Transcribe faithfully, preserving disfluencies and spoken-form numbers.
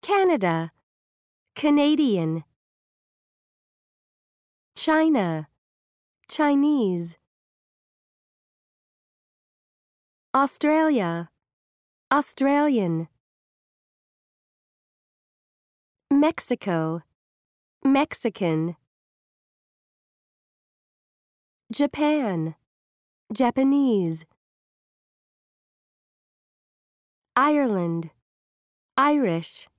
Canada, Canadian. China, Chinese. Australia, Australian. Mexico, Mexican. Japan, Japanese. Ireland, Irish.